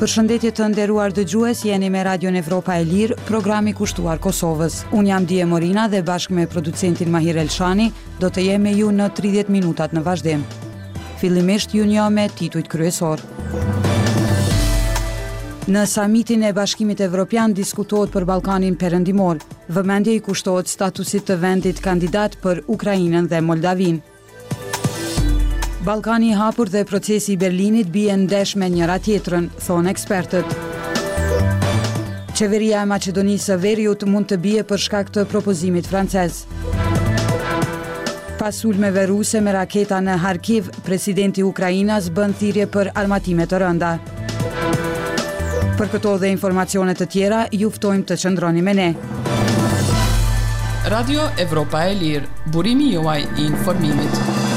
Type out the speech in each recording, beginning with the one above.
Përshëndetje të nderuar dëgjues, jeni me Radion Evropa e Lirë, programi kushtuar Kosovës. Unë jam Dije Morina dhe bashkë me producentin Mahir Elshani do të jem me ju në 30 minutat në vazhdim. Fillimisht ju njoh me titujt kryesor. Në samitin e Bashkimit Evropian diskutohet për Ballkanin Perëndimor. Vëmendje i kushtohet statusit të vendit kandidat për Ukrainën dhe Moldavin. Ballkani i hapur dhe procesi i Berlinit bien ndesh me njëra tjetrën, thonë ekspertët. Qeveria e Maqedonisë së Veriut mund të bie për shkak të propozimit francez. Pas sulmeve ruse me raketa në Harkiv, presidenti i Ukrainës bën thirrje për armatime të rënda. Për këto dhe informacione të tjera, ju ftojmë të qëndroni me ne. Radio Evropa e Lirë, burimi juaj i informimit.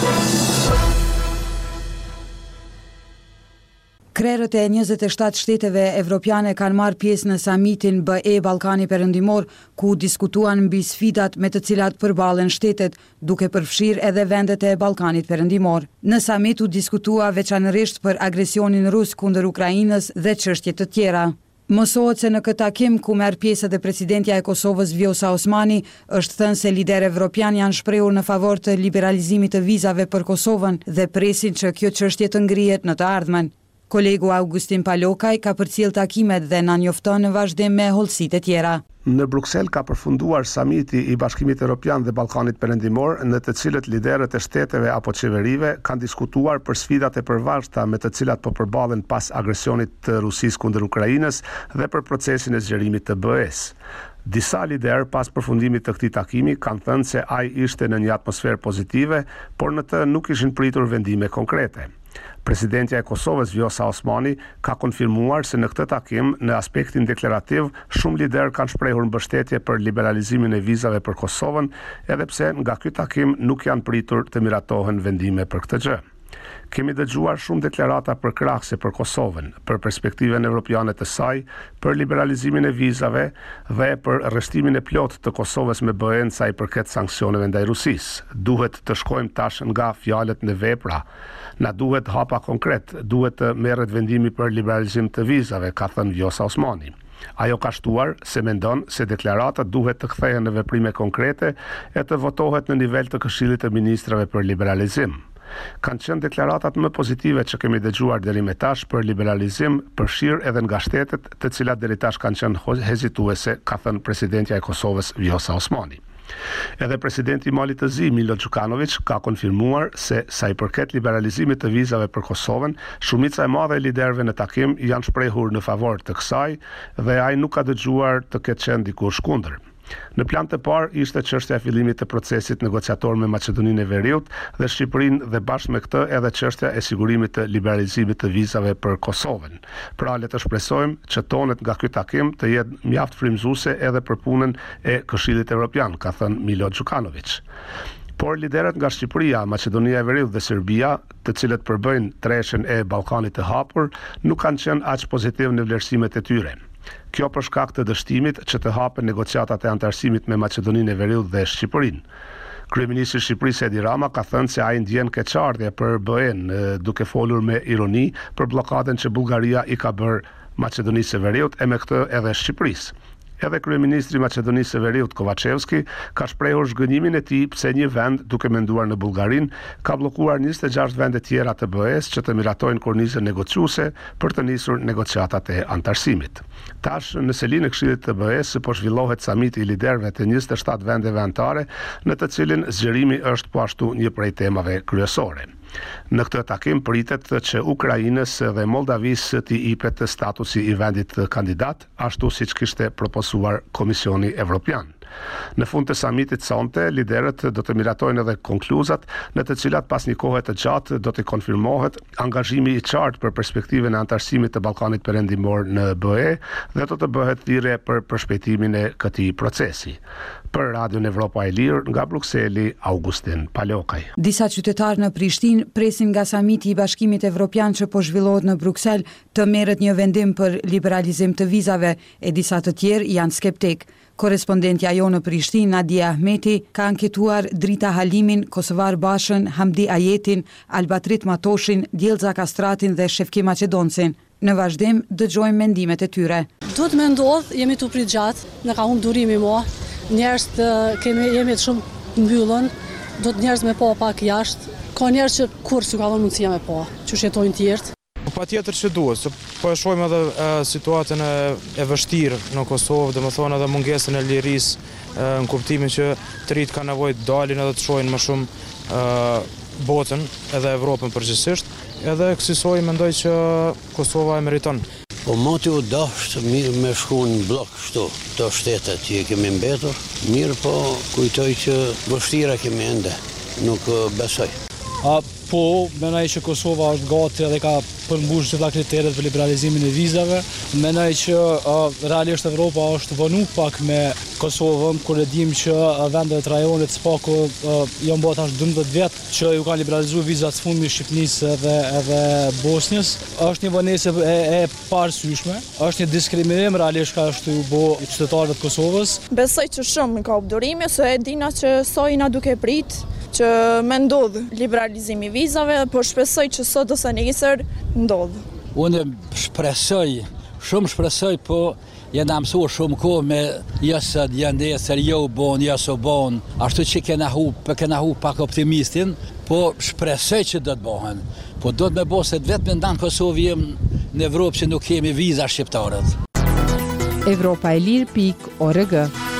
Krerët e 27 shteteve evropiane kanë marrë pjesë në samitin BE Ballkani Perëndimor, ku diskutuan mbi sfidat me të cilat përballen shtetet, duke përfshirë edhe vendet e Ballkanit Perëndimor. Në samit u diskutua veçanërisht për agresionin rus kundër Ukrainës dhe çështje të tjera. Mësohet se në këtë takim, ku merr pjesë edhe presidentja e Kosovës Vjosa Osmani, është thënë se liderë evropian janë shprehur në favor të liberalizimit të vizave për Kosovën dhe presin që kjo çështje të ngrihet në të ardhmen. Kolegu Augustin Palokaj ka përcjell takimet dhe na njofton në vazhdim me hollësitë e tjera. Në Bruksel ka përfunduar samiti i Bashkimit Evropian dhe Ballkanit Perëndimor, në të cilët liderët e shteteve apo qeverive kanë diskutuar për sfidat e përvarta me të cilat po përballen pas agresionit të Rusisë kundër Ukrainës dhe për procesin e zgjerimit të BE-s. Disa liderë pas përfundimit të këtij takimi kanë thënë se ai ishte në një atmosferë pozitive, por në të nuk ishin pritur vendime konkrete. Presidentja e Kosovës Vjosa Osmani ka konfirmuar se në këtë takim, në aspektin deklarativ, shumë liderë kanë shprehur mbështetje për liberalizimin e vizave për Kosovën, edhe pse nga ky takim nuk janë pritur të miratohen vendime për këtë gjë. Kemi dëgjuar shumë deklarata përkrahëse për Kosovën, për perspektiven evropiane të saj, për liberalizimin e vizave dhe për rreshtimin e plotë të Kosovës me BE-n sa i përket sanksioneve ndaj Rusisë. Duhet të shkojmë tash nga fjalët në vepra. Na duhet hapa konkret, duhet të merret vendimi për liberalizim të vizave, ka thënë Vjosa Osmani. Ajo ka shtuar se mendon se deklaratat duhet të kthehen në veprime konkrete e të votohet në nivel të Këshillit të Ministrave për liberalizim. Kanë qenë deklaratat më pozitive që kemi dëgjuar deri më tash për liberalizim, përfshirë edhe nga shtetet të cilat deri tash kanë qenë hezituese, ka thënë presidentja e Kosovës Vjosa Osmani. Edhe presidenti i Malit të Zi, Milo Đukanović, ka konfirmuar se sa i përket liberalizimit të vizave për Kosovën, shumica e madhe e liderëve në takim janë shprehur në favor të kësaj dhe ai nuk ka dëgjuar të ketë qenë dikush kundër. Në plan të parë ishte çështja e fillimit të procesit negociator me Maqedoninë e Veriut dhe Shqipërinë dhe bashkë me këtë edhe çështja e sigurimit të liberalizimit të vizave për Kosovën. Pra le të shpresojmë që tonet nga ky takim të jetë mjaft frymëzuese edhe për punën e Këshillit Evropian, ka thënë Milo Đukanović. Por liderët nga Shqipëria, Maqedonia e Veriut dhe Serbia, të cilët përbëjnë treshen e Ballkanit të hapur, nuk kanë qenë aq pozitiv në vlerësimet e tyre. Kjo për shkak të dështimit që të hapen negociatat e antarësimit me Maqedoninë e Veriut dhe Shqipërinë. Kryeministri i Shqipërisë Edi Rama ka thënë se ai ndjen keqardhje për BE-n, duke folur me ironi për bllokadën që Bullgaria i ka bërë Maqedonisë së Veriut e me këtë edhe Shqipërisë. Edhe kryeministri i Maqedonisë së Veriut Kovacevski ka shprehur zgënjimin e tij pse një vend, duke menduar në Bullgarinë, ka bllokuar 26 vende tjera të BE-s që të miratojnë kornizën negociuese për të nisur negociatat e antarësimit. Tash, në selinë e Këshillit të BE-s po zhvillohet samiti i liderëve të 27 vendeve anëtare, në të cilin zgjerimi është po ashtu një prej temave kryesore. Në këtë takim pritet që Ukrainës dhe Moldavisë t'i jepet statusi i vendit kandidat, ashtu siç kishte propozuar Komisioni Evropian. Në fund të samitit sonte, liderët do të miratojnë edhe konkluzat në të cilat pas një kohe të gjatë do të konfirmohet angazhimi i qartë për perspektiven e antarësimit të Ballkanit Perëndimor në BE dhe do të bëhet thirrje për përshpejtimin e këtij procesi. Për Radion Evropa e Lirë, nga Brukseli, Augustin Palokaj. Disa qytetarë në Prishtinë presin nga samiti i Bashkimit Evropian që po zhvillohet në Bruksel të merret një vendim për liberalizim të vizave, e disa të tjerë janë skeptik. Korespondentja jo në Prishtinë, Nadia Ahmeti, ka anketuar Drita Halimin, Kosovar Bashën, Hamdi Ajetin, Albatrit Matoshin, Djelza Kastratin dhe Shefki Maqedoncin. Në vazhdim, dëgjojmë mendimet e tyre. Duhet me ndodh, jemi të prit gjatë, në ka humbë durimi mo, njerëz jemi të shumë mbyllën, do të njerëz me po pak jashtë, ka njerëz që kur s'u ka dhënë mundësia me po, që shetojnë tjertë. Patjetër që duhet, se po e shohim edhe situatën e vështirë në Kosovë, domethënë edhe mungesën e lirisë në kuptimin që të rinjt kanë nevojë të dalin edhe të shohin më shumë botën, edhe Evropën përgjithsisht, edhe kësaj mendoj që Kosova e meriton. Po moti u dashtë mirë me shku në blok kështu, të shtetet që kemi mbetur, mirë po kujtoj që vështira kemi ende, nuk besoj. Po, menaj që Kosova është gati dhe ka përmbush gjitha kriteret për liberalizimin e vizave. Menaj që realisht Evropa është vënu pak me Kosovën, kur e dim që vendet të rajonit s'paku janë bërë tash 12 vjet që ju kanë liberalizuar vizat së fundmi Shqipnisë edhe Bosnjës. Është një vënesë e parësyshme, është një diskriminim realisht ka është u bë qytetarëve të Kosovës. Besoj që shumë ka obdurime, se e dina që sojna duke prit që me ndodhë liberalizimi vizave, por shpresoj që sot ose nesër ndodhë. Unë shpresoj, po jena mësuar shumë kohë me jësët, nesër, jo bon, jësë bon, ashtu që kena hu pak optimistin, po shpresoj që do të bohen. Po do të me bo se vetë me ndanë Kosovë jem në Evropë që nuk kemi viza shqiptarët. Evropaelir.org.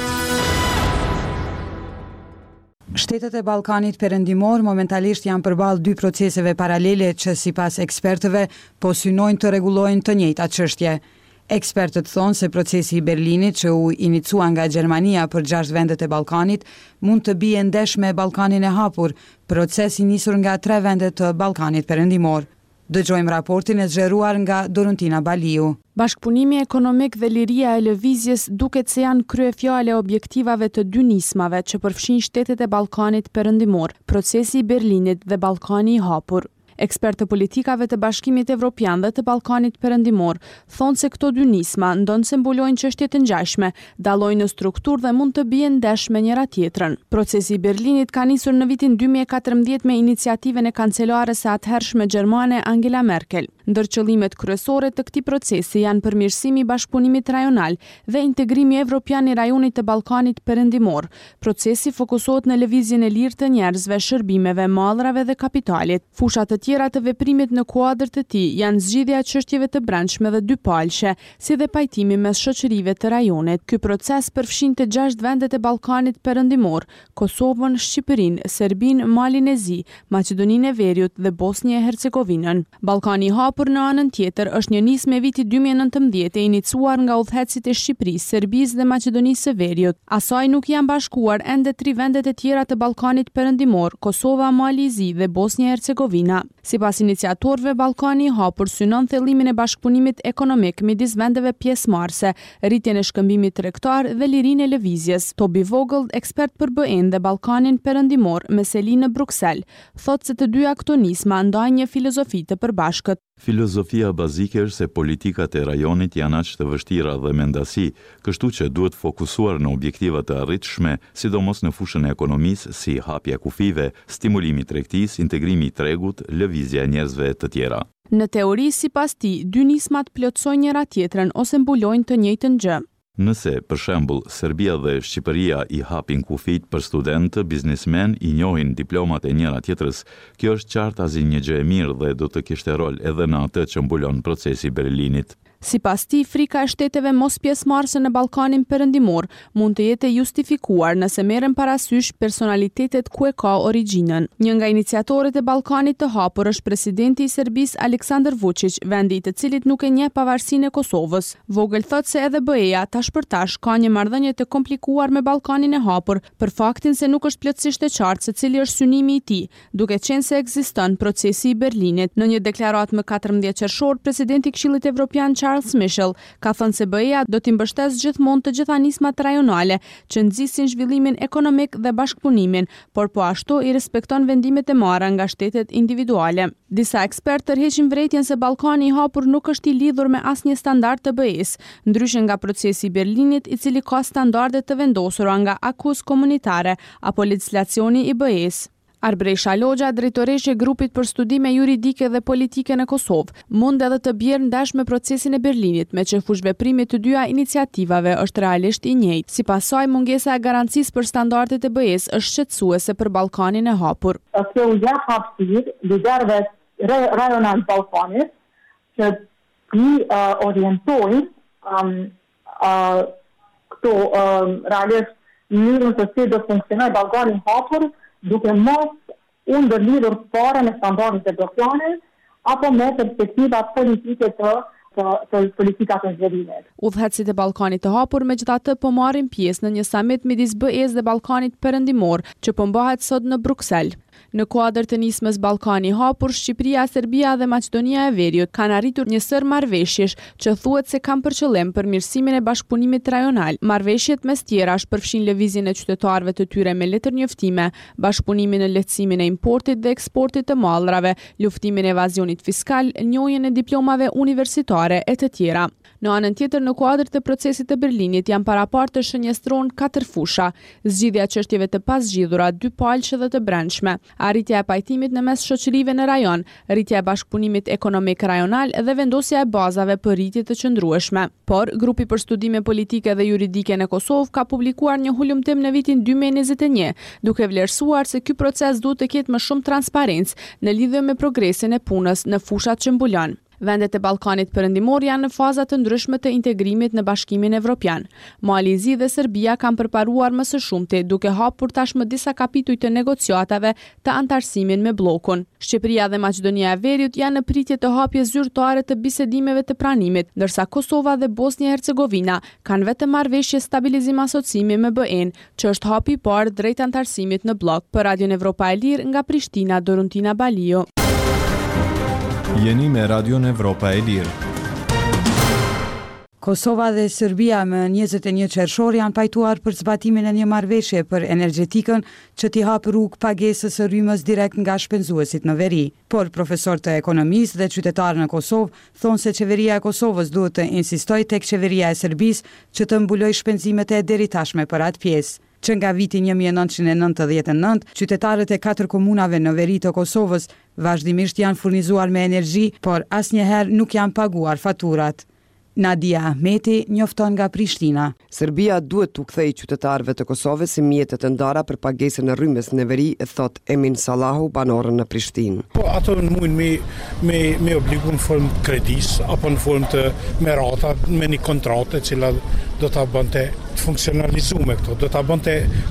Shtetet e Ballkanit Perëndimor momentalisht janë përballë dy proceseve paralele që sipas ekspertëve po synojnë të rregullojnë të njëjta çështje. Ekspertët thonë se procesi i Berlinit që u inicua nga Gjermania për 6 vendet e Ballkanit mund të bie ndesh me Ballkanin e hapur, proces i nisur nga 3 vende të Ballkanit Perëndimor. Dëgjojmë raportin e zgjeruar nga Dorontina Baliu. Bashkëpunimi ekonomik dhe liria e lëvizjes duket se janë kryefjale e objektivave të dy nismave që përfshin shtetet e Ballkanit Perëndimor, procesi i Berlinit dhe Ballkani i hapur. Ekspertë të politikave të Bashkimit Evropian dhe të Ballkanit Perëndimor thonë se këto dy nisma ndonë se mbulojnë çështje të ngjashme, dallojnë në strukturë dhe mund të bien ndesh me njëra tjetrën. Procesi i Berlinit ka nisur në vitin 2014 me iniciativën e kancelares së atëhershme gjermane Angela Merkel. Ndër qëllimet kryesore të këtij procesi janë përmirësimi i bashkëpunimit rajonal dhe integrimi evropian i rajonit të Ballkanit Perëndimor. Procesi fokusohet në lëvizjen e lirë të njerëzve, shërbimeve, mallrave dhe kapitalit. Fushat të tjera të veprimit në kuadër të tij janë zgjidhja e çështjeve të brendshme dhe dypalshe, si dhe pajtimi mes shoqërive të rajonit. Ky proces përfshinte 6 vendet e Ballkanit Perëndimor: Kosovën, Shqipërinë, Serbinë, Malin e Zi, Maqedoninë e Veriut dhe Bosnjë e Hercegovinën. Ballkani i hapur në anën tjetër është një nismë e vitit 2019 e iniciuar nga udhëheqësit e Shqipërisë, Serbisë dhe Maqedonisë së Veriut. Asaj nuk janë bashkuar ende 3 vendet e tjera të Ballkanit Perëndimor: Kosova, Mali i Zi dhe Bosnja e Hercegovina. Sipas iniciatorëve, Ballkani i hapur synon thellimin e bashkëpunimit ekonomik midis vendeve pjesëmarrëse, rritjen e shkëmbimit tregtar dhe lirinë e lëvizjes. Tobi Vogel, ekspert për BE-n dhe Ballkanin Perëndimor me seli në Bruksel, thotë se të dyja këto nisma ndajnë një filozofi të përbashkët. Filozofia bazike është se politikat e rajonit janë aq të vështira dhe me ndasi, kështu që duhet fokusuar në objektiva të arritshme, sidomos në fushën e ekonomisë, si hapja kufive, stimulimi i tregtisë, integrimi i tregut, lëvizja e njerëzve të tjera. Në teori, sipas tij, dy nismat plotësojnë njëra tjetrën ose mbulojnë të njëjtën gjë. Nëse, për shembull, Serbia dhe Shqipëria i hapin kufit për studentë, biznesmen i njohin diplomat e njëra tjetrës, kjo është qartë asnjë një gjë e mirë dhe do të kishte rol edhe në atë që mbulon procesi i Berlinit. Sipas tij, frika e shteteve mos pjesëmarrëse në Ballkanin Perëndimor mund të jetë justifikuar nëse merren parasysh personalitetet ku e ka origjinën. Një nga iniciatorët e Ballkanit të hapur është presidenti i Serbisë Aleksandar Vučić, vendi i të cilit nuk e njeh pavarësinë e Kosovës. Vogel thotë se edhe BE-ja tash për tash ka një marrëdhënie të komplikuar me Ballkanin e hapur për faktin se nuk është plotësisht e qartë se cili është synimi i tij, duke qenë se ekziston procesi i Berlinit. Në një deklaratë më 14 qershor, presidenti i Këshillit Evropian Charles Michel ka thënë se BE-ja do t'i mbështesë gjithmonë të gjitha nismat rajonale që nxisin zhvillimin ekonomik dhe bashkëpunimin, por po ashtu i respekton vendimet e marra nga shtetet individuale. Disa ekspertë tërheqin vërejtjen se Ballkani i hapur nuk është i lidhur me asnjë standard të BE-s, ndryshe nga procesi i Berlinit, i cili ka standarde të vendosura nga akuz komunitare apo legjislacioni i BE-s. Arbresha Logja, drejtoreshe e grupit për studime juridike dhe politike në Kosovë, mund edhe të bjerë ndash me procesin e Berlinit, me që fushveprimi të dyja iniciativave është realisht i njëjtë. Sipas saj, mungesa e garancisë për standardet e BE-s është shqetësuese për Ballkanin e hapur. Kjo u jep hapësirë liderëve rajonal Ballkanit që të orientojnë këto realisht mënyrën se si do funksionoj Ballkani i hapur, duke mos u ndërlidhur fare me standardet evropiane apo me perspektivat politike të politikat e zhvillimit. Udhëheqësit e Ballkanit të hapur megjithatë po marrin pjesë në një samit midis BE-s dhe Ballkanit Perëndimor që po mbahet sot në Bruksel. Në kuadër të nismës Ballkani i hapur, Shqipëria, Serbia dhe Maqedonia e Veriut kanë arritur një sër marrëveshjesh që thuhet se kanë për qëllim përmirësimin e bashkëpunimit rajonal. Marrëveshjet mes tjerash përfshin lëvizjen e qytetarëve të tyre me letër njoftime, bashkëpunimin në lehtësimin e importit dhe eksportit të mallrave, luftimin e evazionit fiskal, njohjen e diplomave universitare e të tjera. Në anën tjetër, në kuadër të procesit të Berlinit janë parapartë të shënjestron 4 fusha: zgjidhja e çështjeve të pazgjidhura, 2 palqe dhe të brendshme, arritja e pajtimit në mes shoqërive në rajon, rritja e bashkëpunimit ekonomik rajonal dhe vendosja e bazave për rritje të qëndrueshme. Por, grupi për studime politike dhe juridike në Kosovë ka publikuar një hulumtim në vitin 2021, duke vlerësuar se ky proces duhet të ketë më shumë transparencë në lidhje me progresin e punës në fushat që mbulon. Vendet e Ballkanit Perëndimor janë në faza të ndryshme të integrimit në Bashkimin Evropian. Mali i Zi dhe Serbia kanë përparuar më së shumti, duke hapur tashmë disa kapituj të negociatave të antarësimin me bllokun. Shqipëria dhe Maqedonia e Veriut janë në pritje të hapjes zyrtare të bisedimeve të pranimit, ndërsa Kosova dhe Bosnia e Hercegovina kanë vetëm marrëveshje stabilizim asociimi me BE-n, që është hapi i parë drejt antarësimit në bllok. Për Radion Evropa e Lirë nga Prishtina, Doruntina Balio. Jeni me Radion Evropa e Lirë. Kosova dhe Serbia më 21 qershor janë pajtuar për zbatimin e një marrëveshje për energjetikën që t'i hap rrugë pagesës së rrymës direkt nga shpenzuesit në veri. Por profesor të ekonomisë dhe qytetarë në Kosovë thonë se qeveria e Kosovës duhet të insistojë tek qeveria e Serbisë që të mbulojë shpenzimet e deri tashme për atë pjesë. Që nga viti 1999, qytetarët e 4 komunave në veri të Kosovës vazhdimisht janë furnizuar me energji, por asnjëherë nuk janë paguar faturat. Nadia Ahmeti njofton nga Prishtina. Serbia duhet t'u kthejë qytetarëve të Kosovës si mjetet e ndara për pagesën e rrymës në veri, thot Emin Sallahu, banorën në Prishtinë. Po ato mund me obligu në formë kredis apo në formë të merata me një kontratë e cila do ta bënte të funksionalizume këto, do ta bënte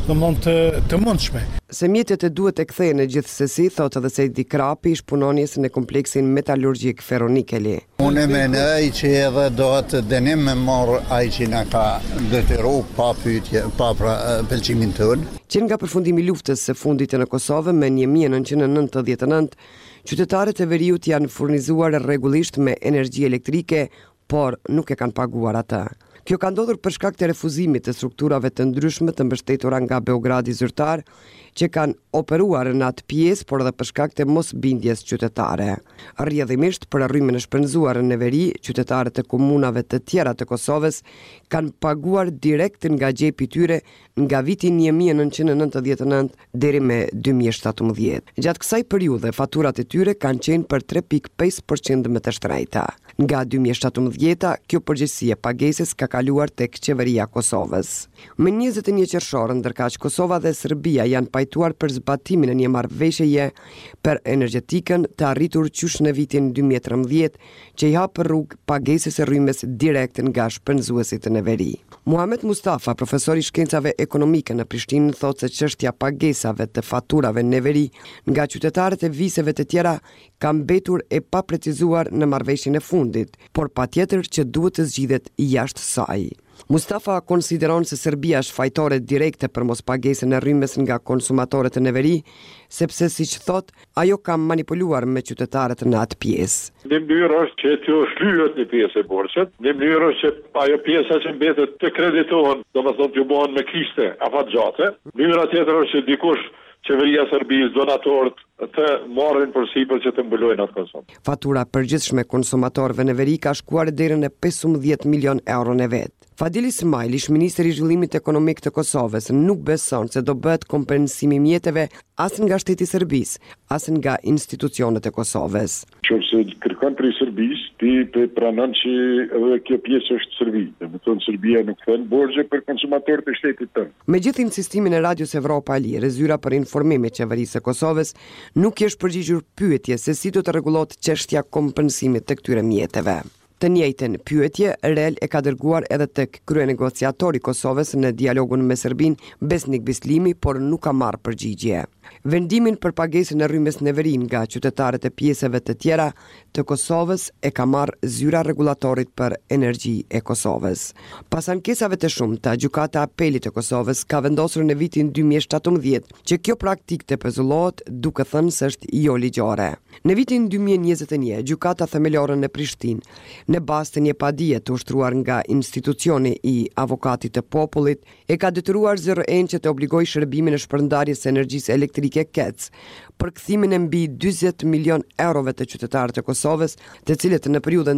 të mundshme. Se mjetet e duhet e kthehen në gjithsesi, thot edhe Sejdi Krapi, ish punonjes në kompleksin metalurgjik Ferronikeli. Unë mendoj që edhe do të dënim me marrë ai që na ka detyru pa pyetje, pa pëlqimin tonë. Që nga përfundimi i luftës së fundit në Kosovë me 1999, qytetarët e veriut janë furnizuar rregullisht me energji elektrike, por nuk e kanë paguar atë. Kjo ka ndodhur për shkak të refuzimit të strukturave të ndryshme të mbështetura nga Beogradi zyrtar, që kanë operuar në atë pjesë, por edhe për shkak të mosbindjes qytetare. Rrjedhimisht për rrymën e shpenzuar në veri, qytetarët e komunave të tjera të Kosovës kanë paguar direkt nga xhepi i tyre nga viti 1999 deri me 2017. Gjatë kësaj periudhe, faturat e tyre kanë qenë për 3.5% më të shtrejta. Nga 2017, kjo përgjegjësi e pagesës ka kaluar tek qeveria Kosovës. Me 21 qershor, ndërkaq Kosova dhe Serbia janë pajtuar për zbatimin e një marrëveshjeje për energjetikën të arritur qysh në vitin 2013, që i hap rrugë pagesës së rrymës direkt nga shpenzuesit në veri. Muhamet Mustafa, profesor i shkencave ekonomike në Prishtinë, thotë se çështja pagesave të faturave në veri nga qytetarët e viseve të tjera ka mbetur e paprecizuar në marrëveshjen e fundit, por patjetër që duhet të zgjidhet jashtë saj. Mustafa konsideron se Serbia është fajtore direkte për mospagesën e rrymës nga konsumatorët në veri, sepse siç thot, ajo ka manipuluar me qytetarët në atë pjesë. Në mënyrë është që t'ju shlyhet një pjesë e borxhit, në mënyrë është që ajo pjesa që mbetet të kreditohen, domethënë t'ju bëhen me kishte afatgjate. Mënyra tjetër është që dikush qeveria Serbisë, donatorët të marrin përsipër që të mbulojnë atë konsum. Fatura përgjithshme konsumatorëve në veri ka shkuar deri në 15 milion euro në vet. Fadil Ismail, ish ministri i zhvillimit ekonomik të Kosovës, nuk beson se do bëhet kompensimi i mjeteve as nga shteti i Serbisë, as nga institucionet e Kosovës. Nëse kërkon prej Serbisë, ti pranon që edhe kjo pjesë është Serbi. Do të thonë Serbia nuk thën borxhe për konsumatorët e shtetit tënd. Me gjithë insistimin e Radios Evropa e Lirë, zyra për informim e qeverisë së Kosovës nuk i është përgjigjur pyetje se si do të rregullohet çështja kompensimit të këtyre mjeteve. Të njëjtën pyetje REL e ka dërguar edhe tek kryenegociatori i Kosovës në dialogun me Serbinë, Besnik Bislimi, por nuk ka marrë përgjigje. Vendimin për pagesën e rrymës neverin nga qytetarët e pjesëve të tjera të Kosovës e ka marrë zyra rregullatorit për energji e Kosovës. Pas ankesave të shumta, Gjykata e Apelit të Kosovës ka vendosur në vitin 2017 që kjo praktikë të pezullohet, duke thënë se është jo ligjore. Në vitin 2021, Gjykata Themelore në Prishtinë, në bazë të një padije të ushtruar nga institucioni i avokatit të popullit, e ka detyruar ZRN që të obligojë shërbimin e shpërndarjes së energjisë elektrike KEC për kthimin e mbi 40 milion eurove të qytetarët e Kosovës, të cilët në periudhën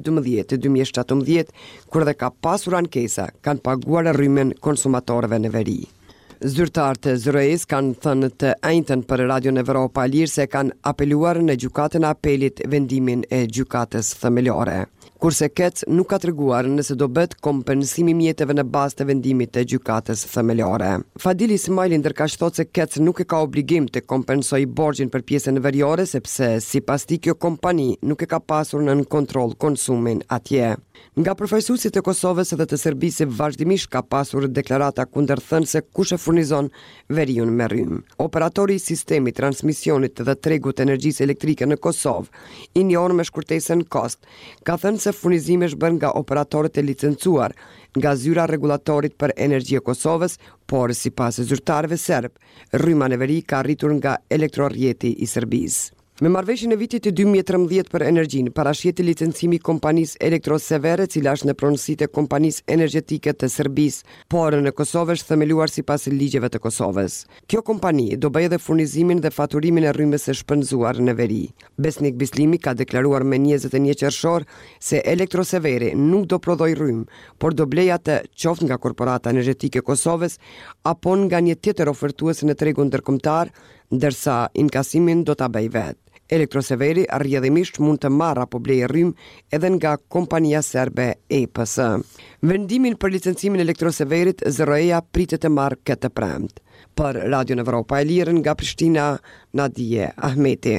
2012-2017, kur dhe ka pasur ankesa, kanë paguar rrymën konsumatorëve në veri. Zyrtarët e ZRE-s kanë thënë të njëjtën për Radion Evropa e Lirë se kanë apeluar në Gjykatën e Apelit vendimin e Gjykatës Themelore. Kurse KEC nuk ka treguar nëse do bëhet kompensimi i mjeteve në bazë të vendimit të Gjykatës Themelore. Fadil Ismail ndërkaq thotë se KEC nuk e ka obligim të kompensojë borxhin për pjesën veriore sepse sipas tij kjo kompani nuk e ka pasur nën kontroll konsumin atje. Nga përfaqësuesit e Kosovës edhe të Serbisë vazhdimisht ka pasur deklarata kundërthënëse kush e furnizon veriun me rrym. Operatori i sistemit transmisionit dhe tregut të energjisë elektrike në Kosovë, i njohur me shkurtesën KOST, ka thënë se furnizimi është bërë nga operatorët e licencuar nga zyra rregullatorit për energji e Kosovës, por sipas zyrtarëve serb, rryma në veri ka arritur nga elektrorrjeti i Serbisë. Me marrëveshjen e vitit të 2013 për energjinë, parashiheti licencimi i kompanisë Elektrosevere, cila është në pronësitë e kompanisë energjetike të Serbisë, por në Kosovë është themeluar sipas ligjeve të Kosovës. Kjo kompani do bëjë edhe furnizimin dhe faturimin e rrymës së shpenzuar në veri. Besnik Bislimi ka deklaruar me 21 qershor se Elektrosevere nuk do prodhoj rrym, por do blej atë qoftë nga korporata energjetike e Kosovës apo nga një tjetër ofertues në tregun ndërkombëtar, ndërsa inkasimin do ta bëj vetë. Elektroseveri rrjedhimisht mund të marrë apo blejë rrym edhe nga kompania serbe EPS. Vendimin për licencimin e Elektroseverit ZRE-ja pritet të marrë këtë premtë. Për Radion Evropa e Lirë nga Prishtina, Nadije Ahmeti.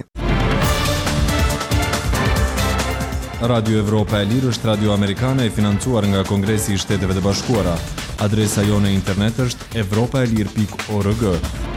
Radio Evropa e Lirë është radio amerikane e financuar nga Kongresi i Shteteve të Bashkuara. Adresa jone internet është evropaelir.org.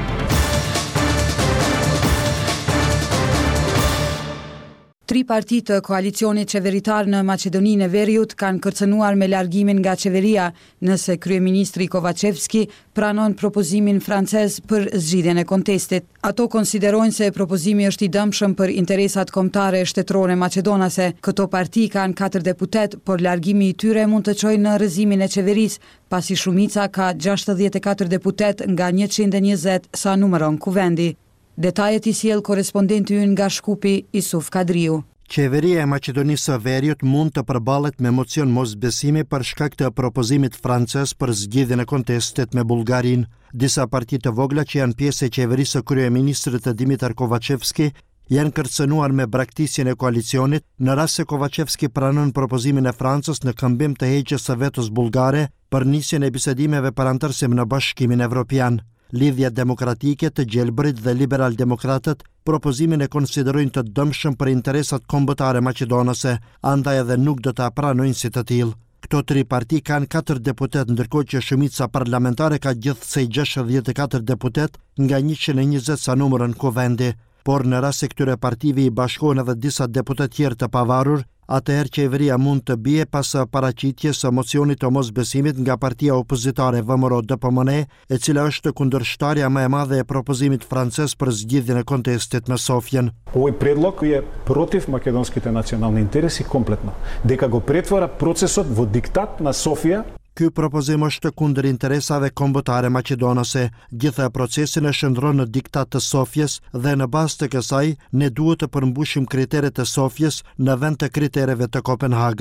Tri partit të koalicionit qeveritar në Maqedoninë e Veriut kanë kërcënuar me largimin nga qeveria nëse kryeministri Kovacevski pranon propozimin francez për zgjidhjen e kontestit. Ato konsiderojnë se propozimi është i dëmshëm për interesat kombëtare shtetërore maqedonase. Këto parti kanë 4 deputet, por largimi i tyre mund të çojë në rrëzimin e qeverisë, pasi shumica ka 64 deputet nga 120 sa numëron kuvendi. Detajet i sjell korrespondenti ynë nga Shkupi, Isuf Kadriu. Qeveria e Maqedonisë së Veriut mund të përballet me mocion mosbesimi për shkak të propozimit francez për zgjidhjen e kontestit me Bullgarinë. Disa parti të vogla që janë pjesë e qeverisë së kryeministrit Dimitar Kovacevski janë kërcënuar me braktisjen e koalicionit në rast se Kovacevski pranon propozimin e Francës në këmbim të heqjes së vetos bullgare për nisjen e bisedimeve për antarësim në Bashkimin Evropian. Lidhja Demokratike të Gjelbrit dhe Liberal-Demokratët propozimin e konsiderojnë të dëmshëm për interesat kombëtare maqedonase, andaj edhe nuk do ta pranojnë si të tillë. Këto tri parti kanë 4 deputet, ndërkohë që shumica parlamentare ka gjithsej 64 deputet nga 120 sa numërën kuvendi. Por në rast se këtyre partive i bashkohen edhe disa deputet tjerë të pavarur, atëherë qeveria mund të bie pas paraqitjes së mocionit të mosbesimit nga partia opozitare VMRO DPMN, e cila është kundërshtarja më e madhe e propozimit francez për zgjidhjen e kontestit me Sofjen. Ovaj predlog je protiv makedonskите nacionalni interesi kompletno. Дека го претвара процесот во диктат на Софија. Ky propozim është kundër interesave kombëtare maqedonase. Gjithë procesin e shndron në diktat të Sofjes dhe në bazë të kësaj ne duhet të përmbushim kriteret e Sofjes në vend të kritereve të Kopenhagës.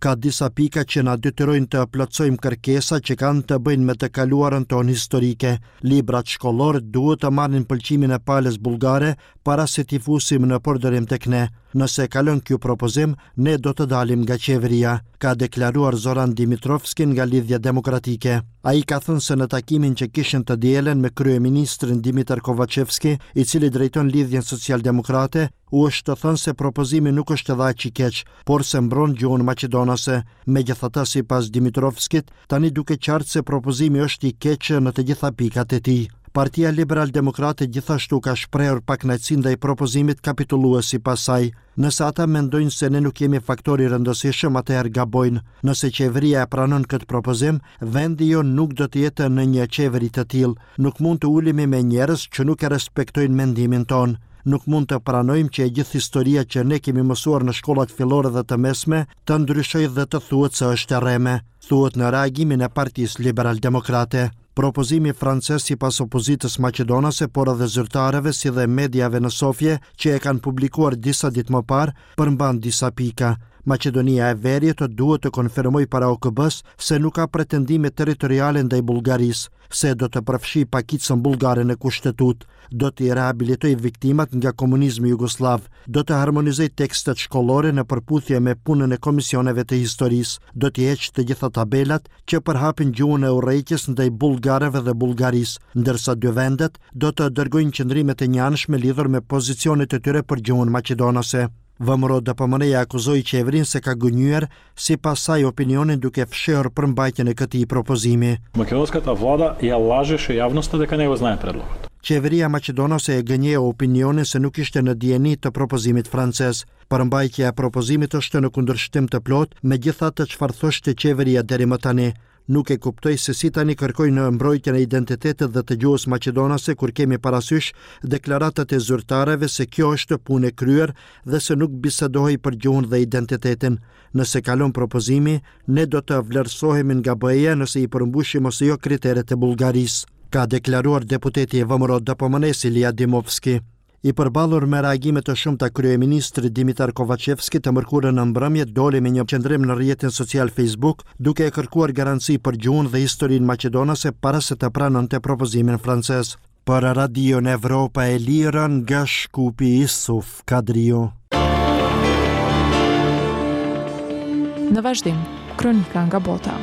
Ka disa pika që na detyrojnë të plotësojmë kërkesa që kanë të bëjnë me të kaluarën tonë historike. Librat shkollor duhet të marrin pëlqimin e palës bullgare para se t'i fusim në përdorim tek ne. Nëse kalon ky propozim, ne do të dalim nga qeveria, ka deklaruar Zoran Dimitrovski nga Lidhja Demokratike. Ai ka thënë se në takimin që kishin të dielen me kryeministrin Dimitar Kovacevski, i cili drejton Lidhjen Socialdemokrate, u është të thënë se propozimi nuk është edhe aq i keq, por se mbron gjuhën maqedonase. Megjithatë, sipas Dimitrovskit, tani duket qartë se propozimi është i keq në të gjitha pikat e tij. Partia Liberal Demokrate gjithashtu ka shprehur pakënaqësi ndaj propozimit kapitullues sipas saj. Nëse ata mendojnë se ne nuk jemi faktori rëndësishëm, atëherë gabojnë. Nëse qeveria e pranon këtë propozim, vendi jon nuk do të jetë në një qeveri të tillë. Nuk mund të ulemi me njerëz që nuk e respektojnë mendimin ton. Nuk mund të pranojmë që e gjithë historia që ne kemi mësuar në shkollat fillore dhe të mesme të ndryshojë dhe të thuhet se është e rreme, thuhet në reagimin e Partisë Liberal Demokrate. Propozimi francez sipas opozitës maqedonase, por edhe zyrtarëve si dhe mediave në Sofje që e kanë publikuar disa ditë më parë, përmban disa pika. Maqedonia e Veriut duhet të konfirmojë para OKB-s se nuk ka pretendime territoriale ndaj Bullgarisë, se do të përfshi pakicën bullgare në kushtetut, do të rehabilitojë viktimat nga komunizmi jugoslav, do të harmonizojë tekstet shkollore në përputhje me punën e komisioneve të historisë, do të heqë të gjitha tabelat që përhapin gjuhën e urrejtjes ndaj bullgarëve dhe Bullgarisë, ndërsa dy vendet do të dërgojnë qëndrimet e njëanshme lidhur me pozicionet e tyre për gjuhën maqedonase. VMRO DPMN-ja akuzoi qeverinë se ka gënjur sipas saj opinionin duke fshehur përmbajtjen e këtij propozimi. Македонската влада ја лажеше јавноста дека не го знае предлогот. Qeveria maqedonase e gënjeu opinionin se nuk ishte në dijeni të propozimit francez. Përmbajtja e propozimit është në kundërshtim të plot me gjithatë çfarë thoshte qeveria deri më tani. Nuk e kuptoj se si tani kërkojnë në mbrojtjen e identitetit dhe të gjuhës maqedonase kur kemi parasysh deklaratat e zyrtarëve se kjo është punë e kryer dhe se nuk bisedohej për gjuhën dhe identitetin. Nëse kalon propozimi, ne do të vlerësohemi nga BE-ja nëse i përmbushim ose jo kriteret e Bullgarisë, ka deklaruar deputeti i VMRO DPMN Ilija Dimovski. I përballur me reagime të shumta kryeministri Dimitar Kovacevski të mërkurën në mbrëmje doli me një qendrim në rrjetin social Facebook duke e kërkuar garanci për gjuhën dhe historinë maqedonase para se të pranonte propozimin francez. Për Radion Evropa e Lirë nga Shkupi Isuf Kadrio. Në vazhdim, kronika nga bota.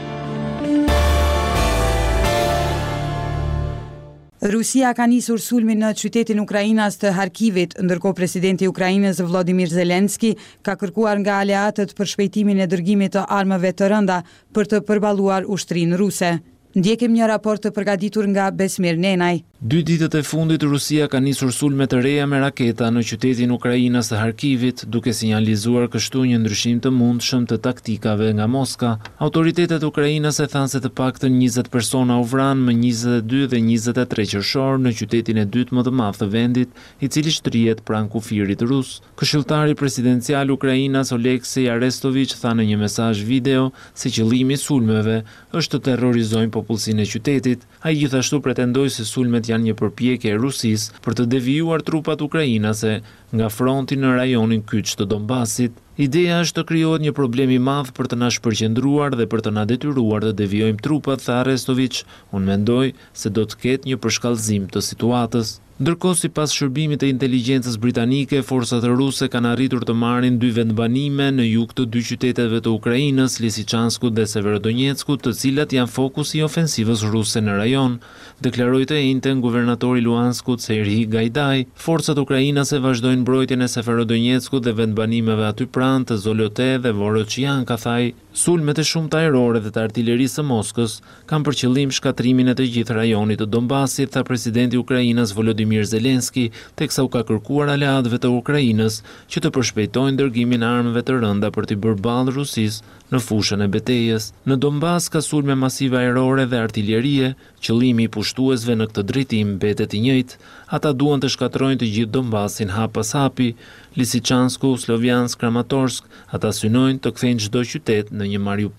Rusia ka nisur sulmin në qytetin Ukrainas të Harkivit, ndërkohë presidenti i Ukrainës Volodymyr Zelensky ka kërkuar nga aleatët për shpejtimin e dërgimit të armëve të rënda për të përballuar ushtrinë ruse. Ndjekim një raport të përgatitur nga Besmir Nenaj. 2 ditët e fundit Rusia ka nisur sulme të reja me raketa në qytetin Ukrainas të Harkivit, duke sinjalizuar kështu një ndryshim të mundshëm të taktikave nga Moska. Autoritetet ukrainase thanë se të paktën 20 persona u vranë më 22 dhe 23 qershor në qytetin e dytë më të madh të vendit, i cili shtrihet pranë kufirit rus. Këshilltari presidencial Ukrainas Oleksiy Arestovich tha në një mesazh video se qëllimi i sulmeve është të terrorizojnë popullsinë e qytetit. Ai gjithashtu pretendoi se sulmet janë një përpjekje e Rusisë për të devijuar trupat ukrainase nga fronti në rajonin kyç të Donbasit. Ideja është të krijohet një problem i madh për të na shpërqendruar dhe për të na detyruar të devijojmë trupat, tha Arestovich. Unë mendoj se do të ketë një përshkallëzim të situatës. Ndërkohë, sipas shërbimit të inteligjencës britanike, forcat ruse kanë arritur të marrin 2 vendbanime në jug të 2 qyteteve të Ukrainës, Lisiçanskut dhe Severodonetskut, të cilat janë fokusi i ofensivës ruse në rajon, deklaroi të njëjtën guvernatori i Luhanskut Serhii Gaidai. Forcat ukrainase vazhdojnë mbrojtjen e Severodonetskut dhe vendbanimeve aty pranë të Zolote dhe Vorochianka, thaj. Sulmet e shumta ajrore dhe të artillerisë së Moskës kanë për qëllim shkatrimin e të gjithë rajonit të Donbasit, tha presidenti i Ukrainës Volodymyr Zelensky, teksa u ka kërkuar aleatëve të Ukrainës që të përshpejtojnë dërgimin e armëve të rënda për t'i bërë ballë Rusisë në fushën e betejës. Në Donbas ka sulme masive ajrore dhe artillerie, qëllimi i pushtuesve në këtë drejtim mbetet i njëjtë. Ata duan të shkatrojnë të gjithë Donbasin hap pas hapi. Lisiçansku, Sloviansk, Kramatorsk, ata synojnë të kthejnë çdo qytet në një Mariupol.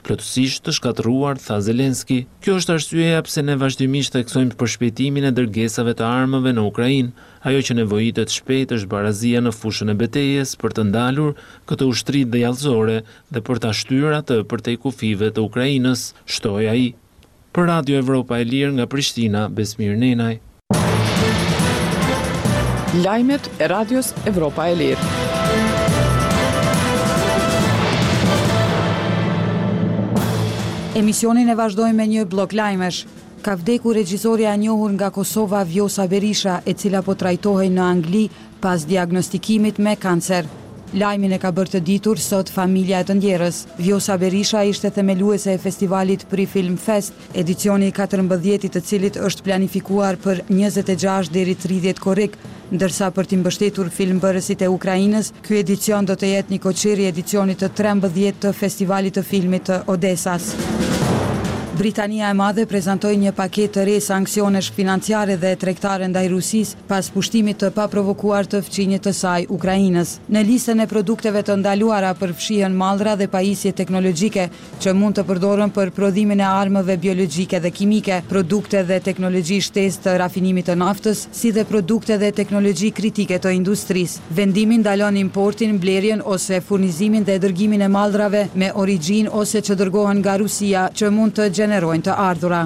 plotësisht të shkatëruar, tha Zelenski. Kjo është arsyeja pse ne vazhdimisht theksojmë përshpejtimin e dërgesave të armëve në Ukrainë. Ajo që nevojitet shpejt është barazia në fushën e betejës për të ndalur këtë ushtri dejallëzore dhe për ta shtyrë atë përtej kufive të Ukrainës, shtoi ai. Për Radio Evropa e Lirë nga Prishtina, Besmir Nenaj. Lajmet e Radios Evropa e Lirë. Emisionin e vazhdojmë me një blok lajmesh. Ka vdekur regjisorja e njohur nga Kosova Vjosa Berisha, e cila po trajtohej në Angli pas diagnostikimit me kancer. Lajmin e ka bërë të ditur sot familja e të ndjerës. Vjosa Berisha ishte themeluese e festivalit Pri Film Fest, edicioni 14 të cilit është planifikuar për 26 deri 30 korrik, ndërsa për t'i mbështetur filmbërësit e Ukrainës, ky edicion do të jetë një koçiri edicionit të 13 të festivalit të filmit të Odesas. Britania e Madhe prezantoi një paketë të re sanksionesh financiare dhe tregtare ndaj Rusisë pas pushtimit të paprovokuar të fqinjit të saj Ukrainës. Në listën e produkteve të ndaluara përfshihen mallra dhe pajisje teknologjike që mund të përdoren për prodhimin e armëve biologjike dhe kimike, produkte dhe teknologji shtesë të rafinimit të naftës, si dhe produkte dhe teknologji kritike të industrisë. Vendimi ndalon importin, blerjen ose furnizimin dhe dërgimin e mallrave me origjinë ose që dërgohen nga Rusia që mund të generojnë të ardhura.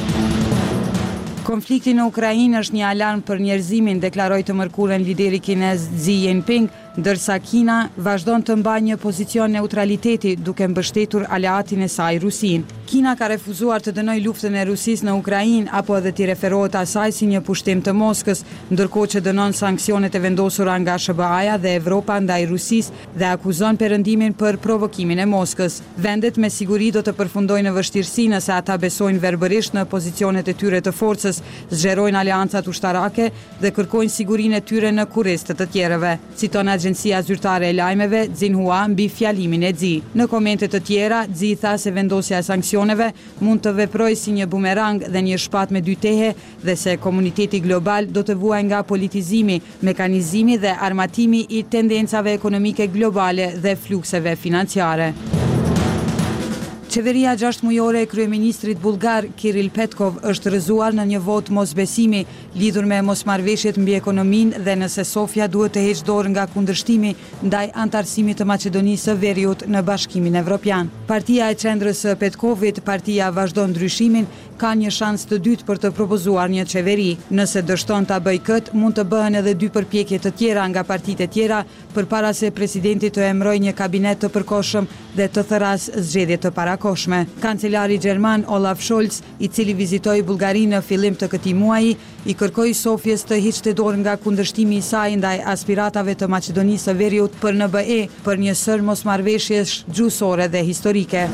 Konflikti në Ukrainë është një alarm për njerëzimin, deklaroi të mërkurën lideri kinez Xi Jinping, ndërsa Kina vazhdon të mbajë një pozicion neutraliteti duke mbështetur aleatin e saj Rusin. Kina ka refuzuar të dënojë luftën e Rusisë në Ukrainë apo edhe t'i referohet asaj si një pushtim të Moskës, ndërkohë që dënon sanksionet e vendosura nga SBA-ja dhe Evropa ndaj Rusisë dhe akuzon perëndimin për provokimin e Moskës. Vendet me siguri do të përfundojnë në vështirësi nëse ata besojnë verbërisht në pozicionet e tyre të forcës, zgjerojnë aleancat ushtarake dhe kërkojnë sigurinë e tyre në kurriz të tjerëve. Citon Agjencia Zyrtare e Lajmeve Xinhua mbi fjalimin e Xi. Në komente të tjera, Xi tha se vendosja e sanksioneve mund të veprojë si një bumerang dhe një shpat me dy tehe dhe se komuniteti global do të vuajë nga politizimi, mekanizimi dhe armatimi i tendencave ekonomike globale dhe flukseve financiare. Qeveria 6 mujore e kryeministrit bullgar Kiril Petkov është rrëzuar në një votë mosbesimi lidhur me mosmarrveshjet mbi ekonominë dhe nëse Sofia duhet të heqë dorë nga kundërshtimi ndaj antarësimit të Maqedonisë së Veriut në Bashkimin Evropian. Partia e qendrës së Petkovit, Partia Vazhdon Ndryshimin, ka një shans të dytë për të propozuar një qeveri. Nëse dështon ta bëjë këtë, mund të bëhen edhe dy përpjekje të tjera nga partitë e tjera përpara se presidenti të emërojë një kabinet të përkohshëm dhe të thërrasë zgjedhje të parakohshme. Kancelari gjerman Olaf Scholz, i cili vizitoi Bullgarinë në fillim të këtij muaji, i kërkoi Sofjes të hiqte dorë nga kundërshtimi i saj ndaj aspiratave të Maqedonisë së Veriut për në BE për një sër mosmarrveshjesh gjuhësore dhe historike.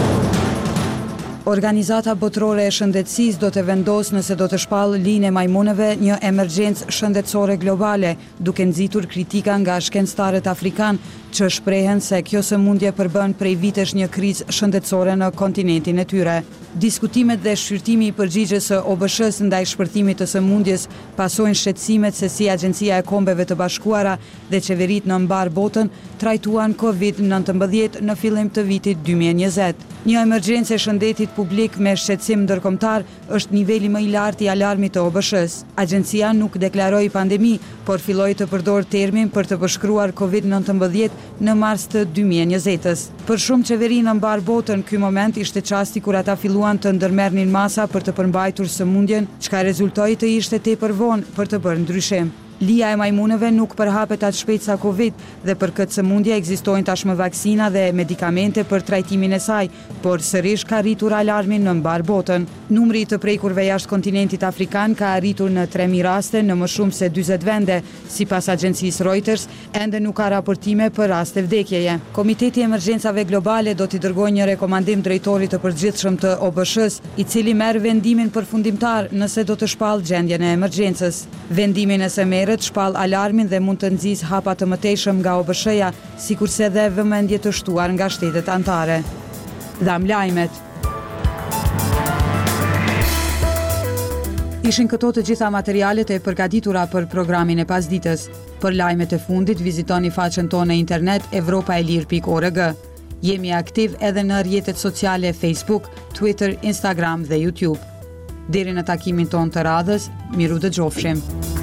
Organizata Botërore e Shëndetësisë do të vendosë nëse do të shpallë linë e majmuneve një emergjencë shëndetësore globale, duke nxitur kritika nga shkencëtarët afrikanë që shprehen se kjo sëmundje përbën prej vitesh një krizë shëndetësore në kontinentin e tyre. Diskutimet dhe shqyrtimi i përgjigjes së OBSH-s ndaj shpërthimit të sëmundjes pasojnë shqetësimet se si Agjencia e Kombeve të Bashkuara dhe qeveritë në mbar botën trajtuan COVID-19 në fillim të vitit 2020. Një emergjencë e shëndetit publik me shqetësim ndërkombëtar është niveli më i lartë i alarmit të OBSH-s. Agjencia nuk deklaroi pandemi, por filloi të përdor termin për të përshkruar COVID-19 në mars të 2020-s. Për shumë qeveri në mbar botën, ky moment ishte çasti kur ata filluan të ndërmerrnin masa për të përmbajtur sëmundjen, çka rezultoi të ishte tepër vonë për të bërë ndryshim. Lija e majmuneve nuk përhapet atë shpejt sa Covid dhe për këtë sëmundje ekzistojnë tashmë vaksina dhe medikamente për trajtimin e saj, por sërish ka rritur alarmin në mbar botën. Numri i të prekurve jashtë kontinentit afrikan ka arritur në 3000 raste në më shumë se 40 vende, sipas agjencisë Reuters, ende nuk ka raportime për raste vdekjeje. Komiteti i Emergjencave Globale do t'i dërgojë një rekomandim drejtorit të përgjithshëm të OBSH-s, i cili merr vendimin përfundimtar nëse do të shpallë gjendjen e emergjencës. Vendimi nëse shpall alarmin dhe mund të nxjisë hapa të mëtejshëm nga OBSH-ja, sikurse dhe vëmendje të shtuar nga shtetet anëtare. Dham lajmet. Ishin këto të gjitha materialet e përgatitura për programin e pasditës. Për lajmet e fundit vizitoni faqen tonë në internet europaelir.org. Jemi aktiv edhe në rrjetet sociale Facebook, Twitter, Instagram dhe YouTube. Deri në takimin ton të radhës, miru dëgjofshim.